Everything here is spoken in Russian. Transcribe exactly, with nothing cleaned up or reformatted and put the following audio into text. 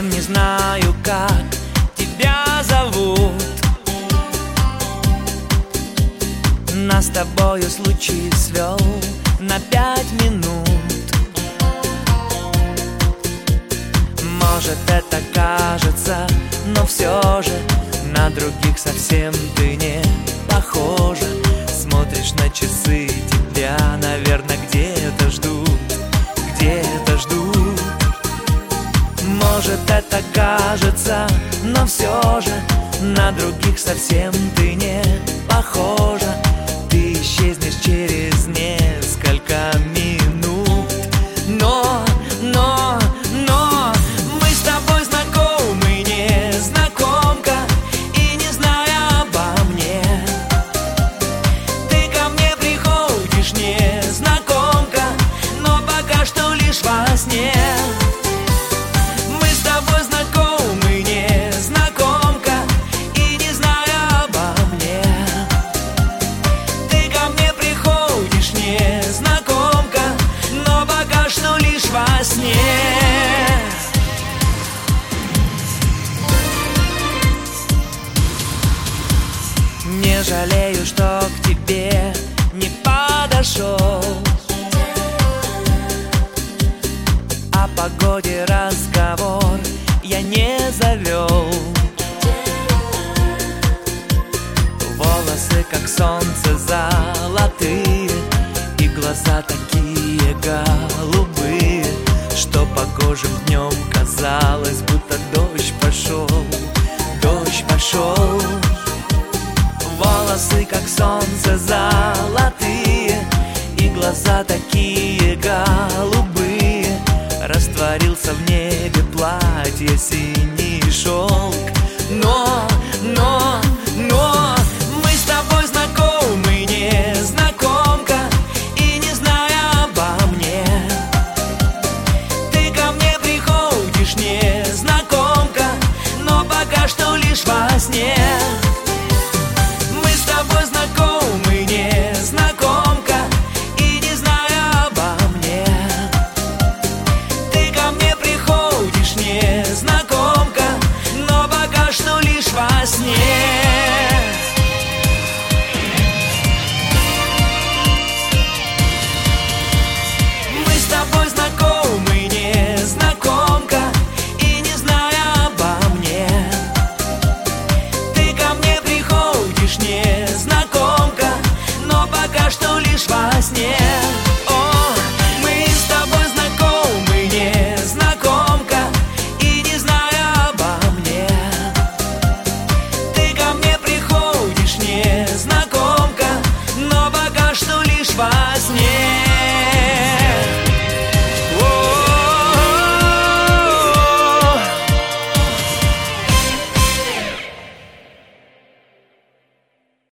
совсем не знаю, как тебя зовут. Нас с тобою случай свел на пять минут. Может, это кажется, но все же на других совсем ты не похожа. Смотришь на часы, тебя, наверное, где-то ждут, где-то ждут. Может, это кажется, но все же на других совсем ты не похожа. Ты исчезнешь через несколько минут. Но, но, но мы с тобой знакомы, незнакомка, и не зная обо мне, ты ко мне приходишь, незнакомка, но пока что лишь во сне. Мы с тобой знакомы, незнакомка, и не зная обо мне, ты ко мне приходишь, незнакомка, но пока что лишь во сне. Не жалею, что к тебе не подошел, о погоде разговор я не завел. Волосы, как солнце, золотые, и глаза такие голубые, что погожим днем казалось, будто дождь пошел, дождь пошел. Волосы, как солнце, золотые, и глаза такие